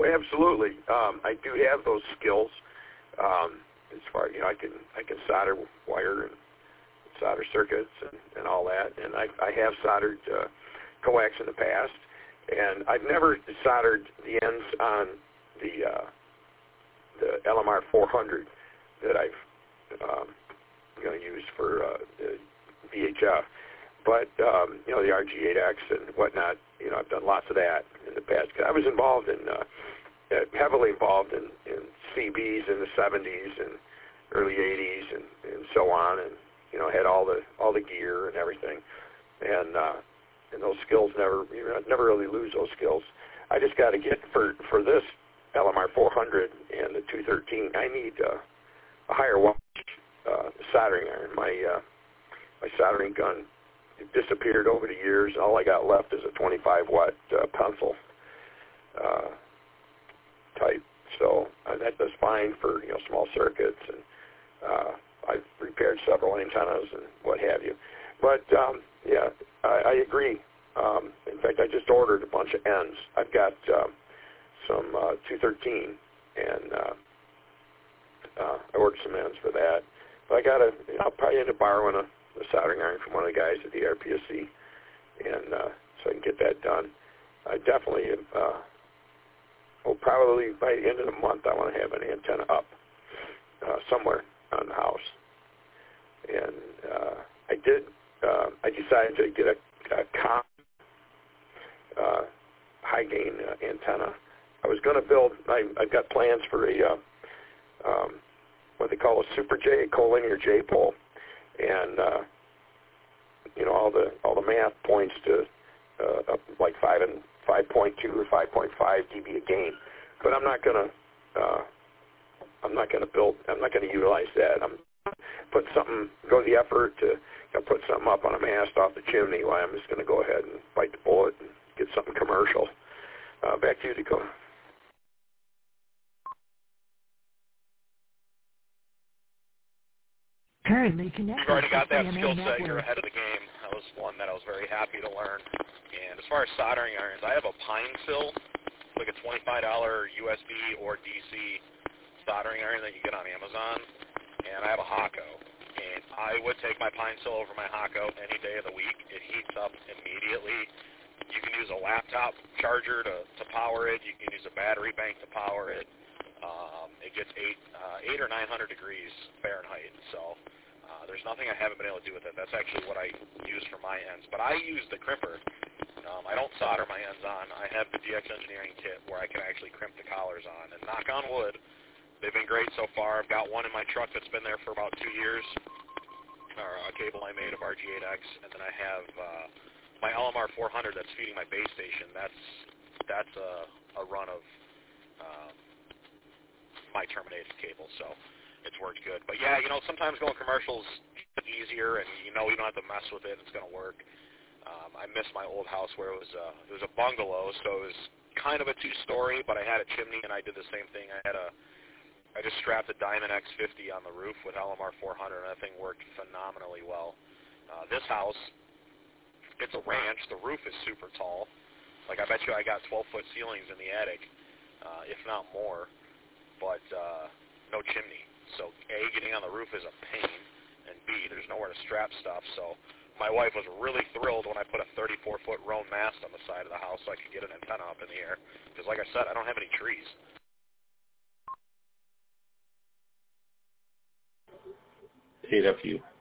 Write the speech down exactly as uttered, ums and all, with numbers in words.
Oh, absolutely. Um, I do have those skills. Um, as far you know, I can I can solder wire and solder circuits and, and all that, and I, I have soldered uh, coax in the past, and I've never soldered the ends on the uh, the L M R four hundred that I've um, you know used for uh, the V H F, but um, you know the R G eight X and whatnot. You know, I've done lots of that in the past. I was involved in, uh, heavily involved in, in C Bs in the seventies and early eighties and, and so on, and you know, had all the all the gear and everything, and uh, and those skills never, you know, never really lose those skills. I just got to get for for this L M R four hundred and the two thirteen. I need uh, a higher wattage uh, soldering iron. My uh, my soldering gun disappeared over the years. All I got left is a twenty-five watt uh, pencil uh, type. So uh, that does fine for you know small circuits, and uh, I've repaired several antennas and what have you. But um, yeah, I, I agree. Um, in fact, I just ordered a bunch of ends. I've got um, some uh, two thirteen, and uh, uh, I ordered some ends for that. But I got to, you know, I'll probably end up borrowing a the soldering iron from one of the guys at the R P S C, and uh, so I can get that done. I definitely, uh, well, probably by the end of the month, I want to have an antenna up uh, somewhere on the house. And uh, I did, uh, I decided to get a, a com uh, high gain uh, antenna. I was going to build, I, I've got plans for a, uh, um, what they call a Super J, a collinear J pole. And uh, you know all the all the math points to uh, up like five and five point two or five point five dB a gain, but I'm not gonna uh, I'm not gonna build I'm not gonna utilize that. I'm put something go the effort to you know, put something up on a mast off the chimney. Why I'm just gonna go ahead and bite the bullet and get something commercial. Uh, back to you, Dakota. Currently connected. You've already got that C M A skill set. network. You're ahead of the game. That was one that I was very happy to learn. And as far as soldering irons, I have a Pine Sill, like a twenty-five dollar U S B or D C soldering iron that you get on Amazon. And I have a Hakko. And I would take my Pine Sill over my Hakko any day of the week. It heats up immediately. You can use a laptop charger to, to power it. You can use a battery bank to power it. Um, it gets eight, uh, eight or nine hundred degrees Fahrenheit. So uh, there's nothing I haven't been able to do with it. That's actually what I use for my ends. But I use the crimper. Um, I don't solder my ends on. I have the D X Engineering kit where I can actually crimp the collars on. And knock on wood, they've been great so far. I've got one in my truck that's been there for about two years, or a cable I made of R G eight X, and then I have uh, my L M R four hundred that's feeding my base station. That's that's a, a run of uh, my terminated cable, so it's worked good. But yeah, you know, sometimes going commercial's easier, and you know you don't have to mess with it. It's going to work. Um, I miss my old house where it was a, it was a bungalow, so it was kind of a two-story, but I had a chimney, and I did the same thing. I had a I just strapped a Diamond X fifty on the roof with L M R four hundred, and that thing worked phenomenally well. Uh, this house, it's a ranch. The roof is super tall. Like, I bet you I got twelve-foot ceilings in the attic, uh, if not more, but uh, no chimney. So, A, getting on the roof is a pain, and B, there's nowhere to strap stuff. So my wife was really thrilled when I put a thirty-four foot roan mast on the side of the house so I could get an antenna up in the air. Because, like I said, I don't have any trees. A W.